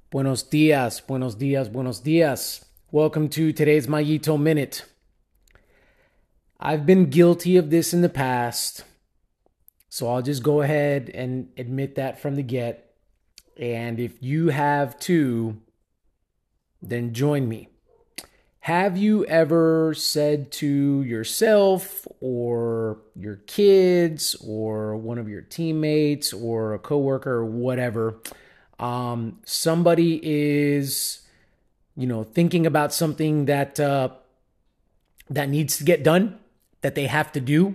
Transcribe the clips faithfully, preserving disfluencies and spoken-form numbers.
Buenos dias, buenos dias, buenos dias. Welcome to today's Mayito Minute. I've been guilty of this in the past, so I'll just go ahead and admit that from the get. And if you have too, then join me. Have you ever said to yourself or your kids or one of your teammates or a coworker or whatever, um, somebody is, you know, thinking about something that uh, that needs to get done, that they have to do,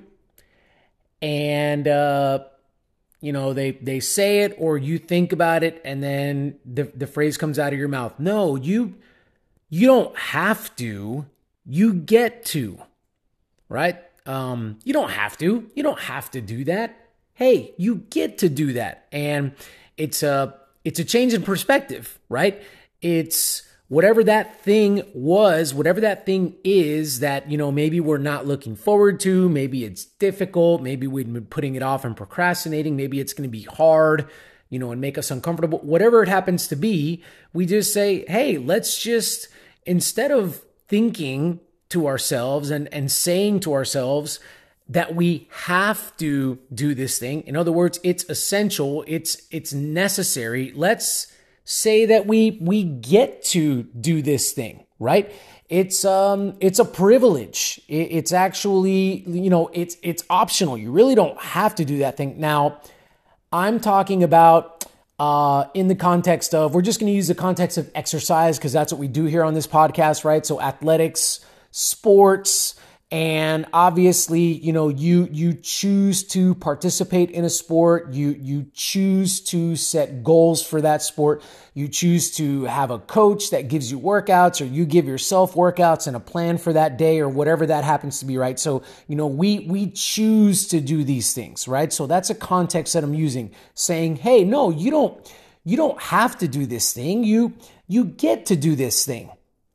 and uh, you know they they say it or you think about it, and then the the phrase comes out of your mouth. No, you you don't have to. You get to, right? Um, you don't have to. You don't have to do that. Hey, you get to do that, and it's a it's a change in perspective, right? It's whatever that thing was, whatever that thing is that, you know, maybe we're not looking forward to, maybe it's difficult, maybe we've been putting it off and procrastinating, maybe it's going to be hard, you know, and make us uncomfortable. Whatever it happens to be, we just say, hey, let's just, instead of thinking to ourselves and, and saying to ourselves that we have to do this thing, in other words, it's essential, it's it's necessary, let's say that we we get to do this thing, right? It's um it's a privilege. It, it's actually, you know, it's it's optional. You really don't have to do that thing. Now, I'm talking about uh in the context of, we're just going to use the context of exercise because that's what we do here on this podcast, right? So athletics, sports, and obviously, you know, you you choose to participate in a sport, you you choose to set goals for that sport, you choose to have a coach that gives you workouts, or you give yourself workouts and a plan for that day or whatever that happens to be, right? So, you know, we we choose to do these things, right? So that's a context that I'm using, saying, hey, no, you don't you don't have to do this thing. You you get to do this thing.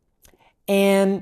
And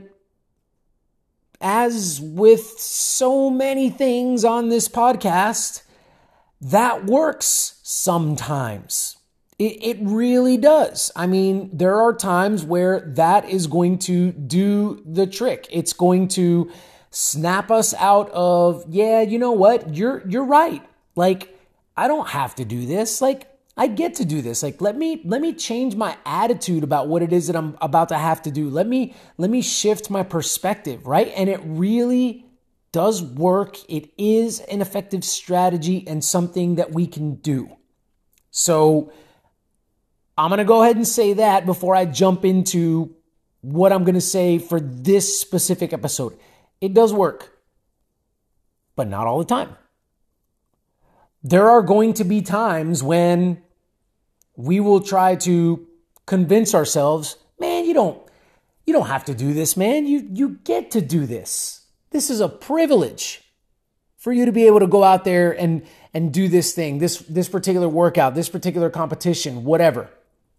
as with so many things on this podcast, that works sometimes. It, it really does. I mean, there are times where that is going to do the trick. It's going to snap us out of, yeah, you know what? You're you're right. Like, I don't have to do this. Like, I get to do this. Like, let me let me change my attitude about what it is that I'm about to have to do. Let me let me shift my perspective, right? And it really does work. It is an effective strategy and something that we can do. So I'm going to go ahead and say that before I jump into what I'm going to say for this specific episode. It does work, but not all the time. There are going to be times when we will try to convince ourselves, man, you don't, you don't have to do this, man. You, you get to do this. This is a privilege for you to be able to go out there and, and do this thing, this, this particular workout, this particular competition, whatever.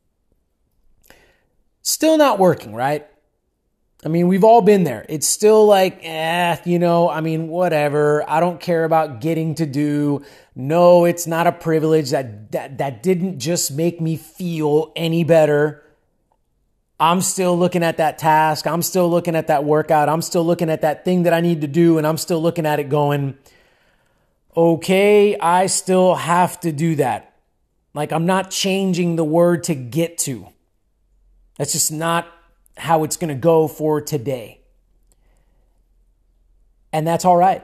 Still not working, right? I mean, we've all been there. It's still like, eh, you know, I mean, whatever. I don't care about getting to do. No, it's not a privilege. That, that, that didn't just make me feel any better. I'm still looking at that task. I'm still looking at that workout. I'm still looking at that thing that I need to do. And I'm still looking at it going, okay, I still have to do that. Like, I'm not changing the word to get to. That's just not how it's going to go for today. And that's all right.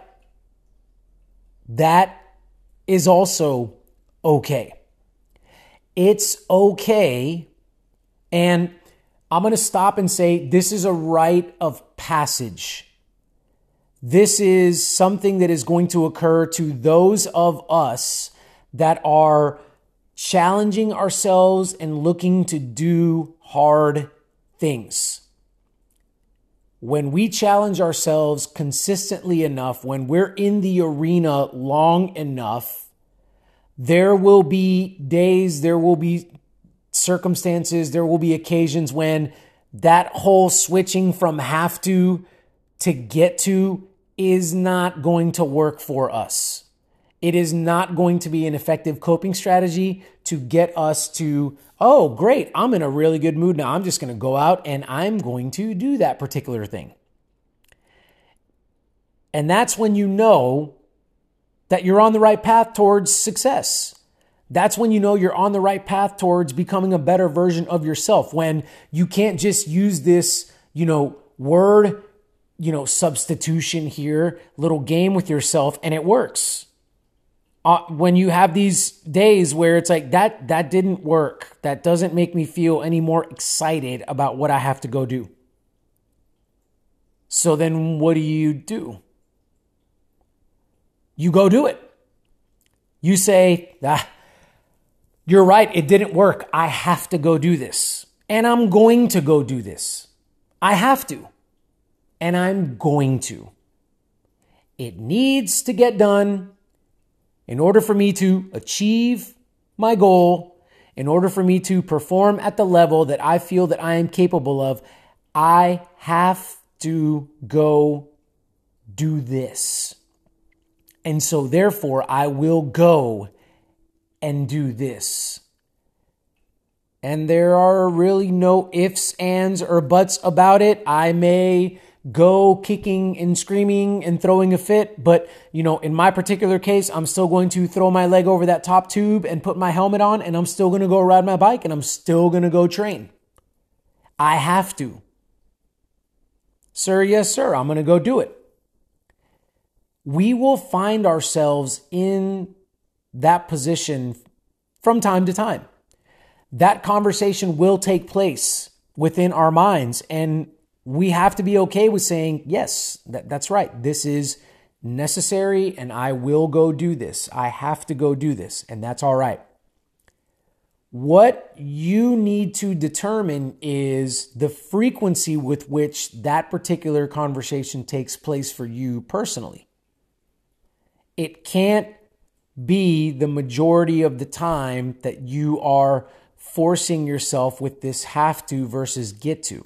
That is also okay. It's okay. And I'm going to stop and say this is a rite of passage. This is something that is going to occur to those of us that are challenging ourselves and looking to do hard things. When we challenge ourselves consistently enough, when we're in the arena long enough, there will be days, there will be circumstances, there will be occasions when that whole switching from have to to get to is not going to work for us. It is not going to be an effective coping strategy to get us to, oh, great, I'm in a really good mood now. I'm just going to go out and I'm going to do that particular thing. And that's when you know that you're on the right path towards success. That's when you know you're on the right path towards becoming a better version of yourself, when you can't just use this, you know, word, you know, substitution here, little game with yourself, and it works. Uh, when you have these days where it's like, that, that didn't work. That doesn't make me feel any more excited about what I have to go do. So then what do you do? You go do it. You say, ah, you're right, it didn't work. I have to go do this. And I'm going to go do this. I have to. And I'm going to. It needs to get done in order for me to achieve my goal, in order for me to perform at the level that I feel that I am capable of. I have to go do this. And so therefore, I will go and do this. And there are really no ifs, ands, or buts about it. I may go kicking and screaming and throwing a fit, but, you know, in my particular case, I'm still going to throw my leg over that top tube and put my helmet on, and I'm still going to go ride my bike, and I'm still going to go train. I have to. Sir, yes, sir, I'm going to go do it. We will find ourselves in that position from time to time. That conversation will take place within our minds, and we have to be okay with saying, yes, that, that's right. This is necessary, and I will go do this. I have to go do this, and that's all right. What you need to determine is the frequency with which that particular conversation takes place for you personally. It can't be the majority of the time that you are forcing yourself with this have to versus get to.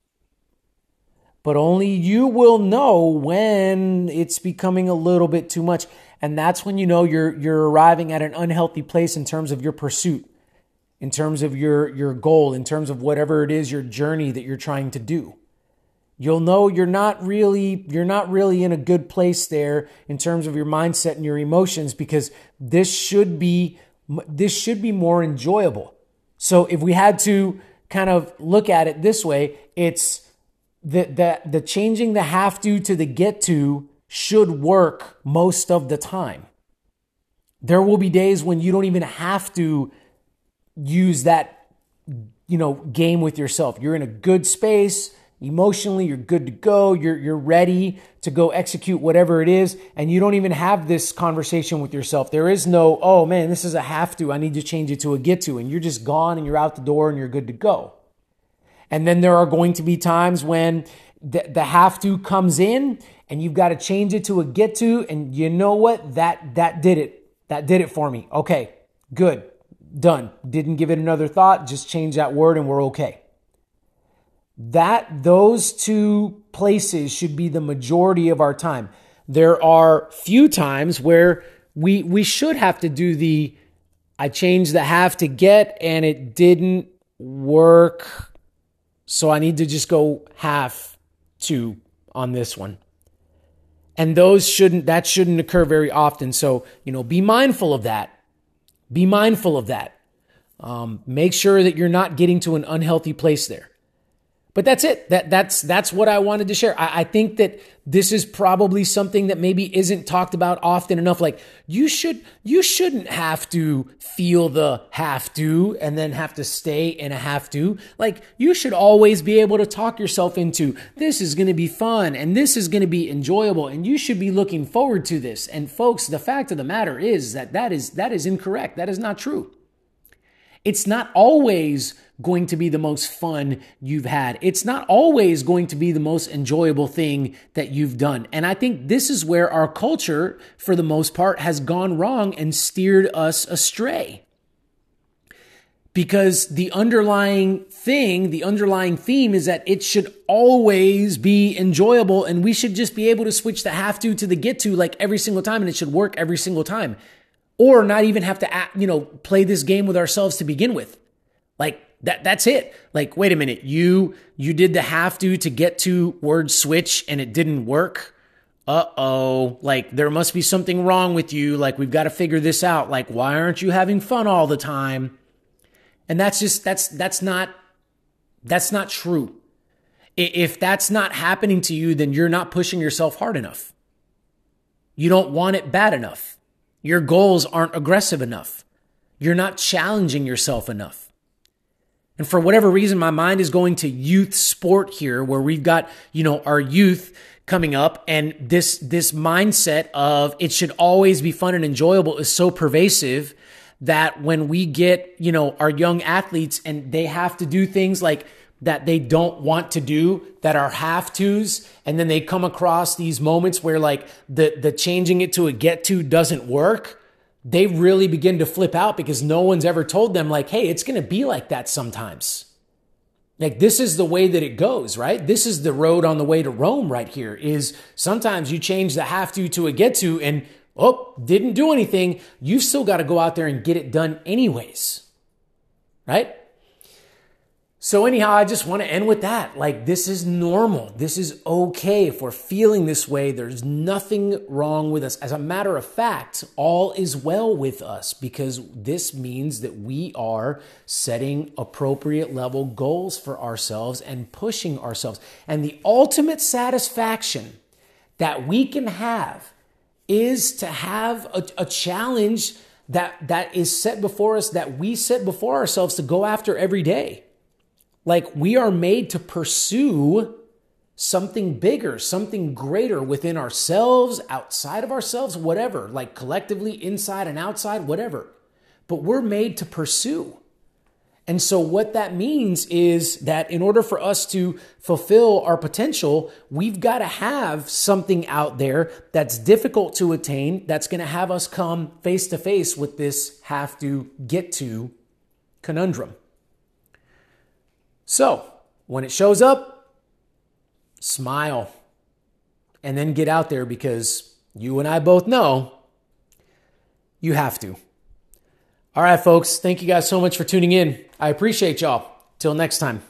But only you will know when it's becoming a little bit too much. And that's when you know you're you're arriving at an unhealthy place in terms of your pursuit, in terms of your, your goal, in terms of whatever it is, your journey that you're trying to do. You'll know you're not really you're not really in a good place there in terms of your mindset and your emotions, because this should be this should be more enjoyable. So if we had to kind of look at it this way, it's the the the changing the have to to the get to should work most of the time. There will be days when you don't even have to use that, you know, game with yourself. You're in a good space. Emotionally, you're good to go. You're you're ready to go execute whatever it is. And you don't even have this conversation with yourself. There is no, oh man, this is a have to. I need to change it to a get to. And you're just gone and you're out the door and you're good to go. And then there are going to be times when the, the have to comes in and you've got to change it to a get to. And you know what? That that did it. That did it for me. Okay, good. Done. Didn't give it another thought. Just change that word and we're okay. That those two places should be the majority of our time. There are few times where we we should have to do the I changed the have to get and it didn't work, so I need to just go have to on this one. And those shouldn't that shouldn't occur very often. So, you know, be mindful of that. Be mindful of that. Um, make sure that you're not getting to an unhealthy place there. But that's it. That that's that's what I wanted to share. I, I think that this is probably something that maybe isn't talked about often enough. Like you should you shouldn't have to feel the have to and then have to stay in a have to. Like you should always be able to talk yourself into this is going to be fun and this is going to be enjoyable and you should be looking forward to this. And folks, the fact of the matter is that that is that is incorrect. That is not true. It's not always going to be the most fun you've had. It's not always going to be the most enjoyable thing that you've done. And I think this is where our culture, for the most part, has gone wrong and steered us astray. Because the underlying thing, the underlying theme is that it should always be enjoyable, and we should just be able to switch the have to to the get to like every single time, and it should work every single time. Or not even have to, you know, play this game with ourselves to begin with. Like that, that's it. Like, wait a minute, you, you did the have to to get to word switch and it didn't work. Uh-oh, like there must be something wrong with you. Like we've got to figure this out. Like, why aren't you having fun all the time? And that's just, that's, that's not, that's not true. If that's not happening to you, then you're not pushing yourself hard enough. You don't want it bad enough. Your goals aren't aggressive enough. You're not challenging yourself enough. And for whatever reason, my mind is going to youth sport here, where we've got, you know, our youth coming up, and this, this mindset of it should always be fun and enjoyable is so pervasive that when we get, you know, our young athletes and they have to do things like that they don't want to do, that are have tos, and then they come across these moments where like the, the changing it to a get to doesn't work, they really begin to flip out because no one's ever told them like, hey, it's going to be like that sometimes. Like this is the way that it goes, right? This is the road on the way to Rome right here, is sometimes you change the have to to a get to and oh, didn't do anything. You've still got to go out there and get it done anyways, right? So anyhow, I just want to end with that. Like, this is normal. This is okay. If we're feeling this way, there's nothing wrong with us. As a matter of fact, all is well with us, because this means that we are setting appropriate level goals for ourselves and pushing ourselves. And the ultimate satisfaction that we can have is to have a, a challenge that, that is set before us, that we set before ourselves to go after every day. Like, we are made to pursue something bigger, something greater within ourselves, outside of ourselves, whatever, like collectively, inside and outside, whatever. But we're made to pursue. And so what that means is that in order for us to fulfill our potential, we've got to have something out there that's difficult to attain, that's going to have us come face to face with this have to get to conundrum. So when it shows up, smile and then get out there, because you and I both know you have to. All right, folks. Thank you guys so much for tuning in. I appreciate y'all. Till next time.